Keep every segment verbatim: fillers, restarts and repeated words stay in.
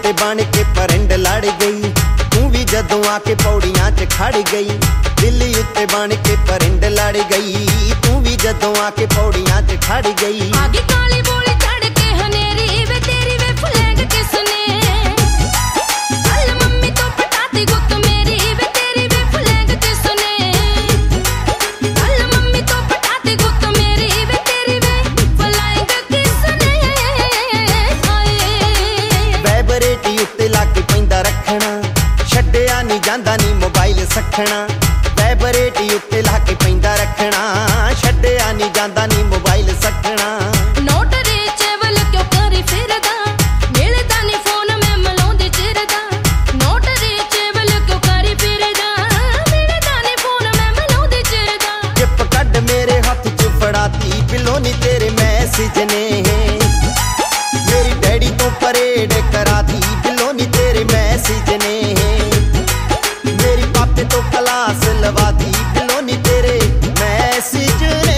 उत्ते बन के परिंड लड़ गई, तू भी जदों आके पौड़ियां च खड़ गई। दिल उत्ते बन के परिंड लड़ गई, तू भी जदों आके पौड़ियां च खड़ गई। आगे काली बोली चढ़ के हनेरी वे तेरी वे फुलेंग किसने, कल मम्मी तो पटाती गुत मेरी वे तेरी वे फुलेंग किसने, कल मम्मी तो पटाती गुत मेरी वे तेरी वे फुलेंग किसने। वैबरेटी उत्ते लाके पैंदा रखना, छड्डिया नहीं जांदा नी मोबाइल सखना। वैबरेटी उत्ते लाके पैंदा रखना, छड्डिया नहीं जांदा नी मोबाइल सखना। नोट रीचेबल क्यों करी फिरदा, मिलदा नी फोन में मलाउंदी चिरदा। नोट रीचेबल क्यों करी फिरदा, मिलदा नी फोन में मलाउंदी चिरदा। चिप कड मेरे हथ च फड़ाती, पिलो नी तेरे मैसेज ने। मेरी डैडी तो परेड कराती, पिलो नी तेरे मैसेज ने। मेरी पापे तो क्लास लवाती, पिलो नी तेरे मैसेज ने।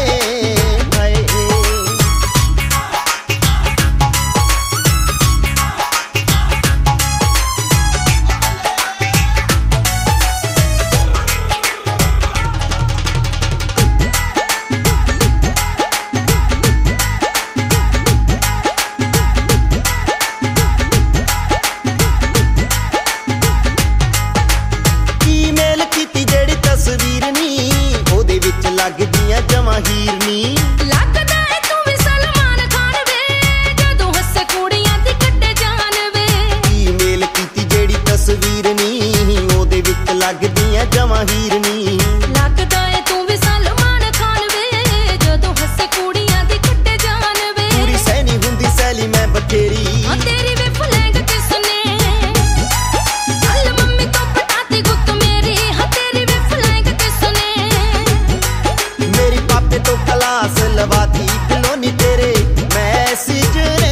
लगदियां जमा हीरनी, लगदा है तू भी सलमान खान वे, जदों हस्से कुड़ियां दी कड्डे जान वे। ईमेल कीती जेड़ी तस्वीर नी, ओदे विच लगदियां जमा हीरनी। लगदा है तू भी सलमान खान वे, जदों हस्से कुड़ियां दी कड्डे जान वे। पूरी सैनी हुंदी सैली मैं बथेरी, हां तेरी वे फुलेंग किसने, कल मम्मी तो पटाती गुत मेरी। हां तेरी वे फुलेंग किसने, मेरी पापे तो क्लास लवाती, पिलो नी तेरे मैसेज ने।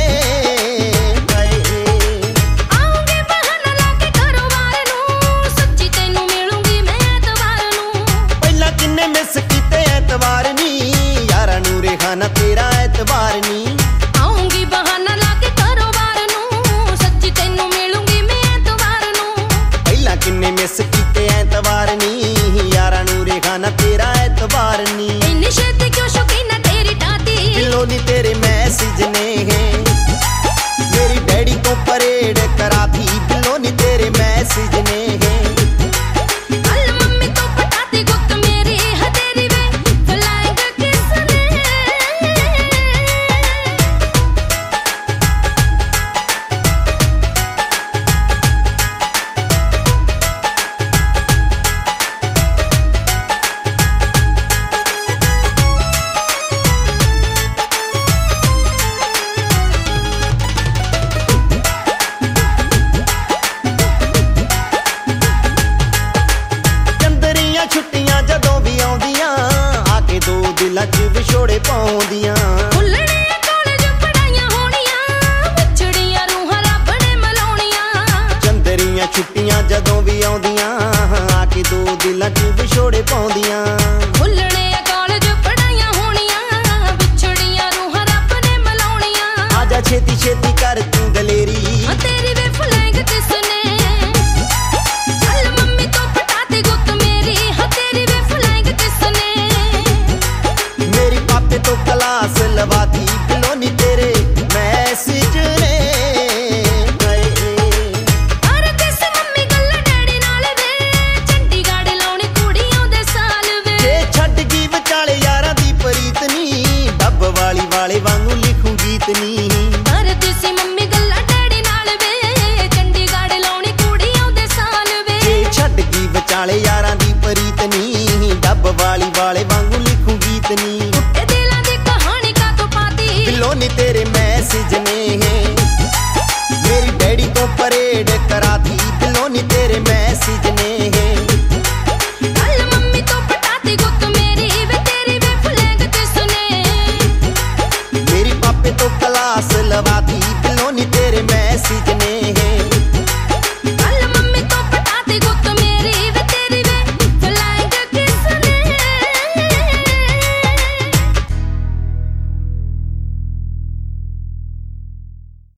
आऊंगी बहाना लाके घरों बाहर नूं, सच्ची तैनू मिलूंगी मैं ऐतवार नूं। पहला किन्ने मिस कीते ऐतवार नी, यारा नू रेहाना तेरा ऐतवार नी। आऊंगी बहाना लाके घरों बाहर नूं, सच्ची तैनू मिलूंगी मैं ऐतवार नूं। पहला किन्ने मिस कीते ऐतवार नी, यारा नू रेहाना तेरा ऐतवार नी। इन्नी छेती क्यों शौकीन तेरी टाती, पिलो नी तेरे मैसेज ने। मेरी डैडी तो परेड कराती, पिलो नी तेरे मैसेज ने। कल मम्मी तो पटाती गुत मेरी, हां तेरी वे फुलेंग किसने। छुट्टियां जदों भी आउंदियां, आके दो दिलां च विछोड़े पाउंदियां। खुलने कालेज पढ़ाइयां होणियां, विछड़ियां रूहां रब ने मिलाउणियां। चंदरियां छुट्टियां जदों भी आउंदियां, आके दो दिलां च विछोड़े पाउंदियां। खुलने कालेज पढ़ाइयां होणियां, विछड़ियां रूहां रब ने मिलाउणियां। आजा छेती छेती कर तू दलेरी, हां तेरी वे फुलेंग किसने, कल मम्मी तो पटाती गुत मेरी। हां तेरी वे फुलेंग किसने, मेरी पापे तो क्लास लवाती, पिलो नी तेरे मैसेज ने। अरे किस मम्मी गल्ला डैडी नाल वे, चंडीगढ़ लाउणी कुड़ियां दे साल वे। जे छड्ड गई विचाले यारां दी प्रीत नी, डब वाली वाले वांगू लिखूं गीत नी। अरे तुसी मम्मी गल्ला डैडी नाल वे, चंडीगढ़ लाउणी कुड़ियां दे साल वे। जे छड्ड गई विचाले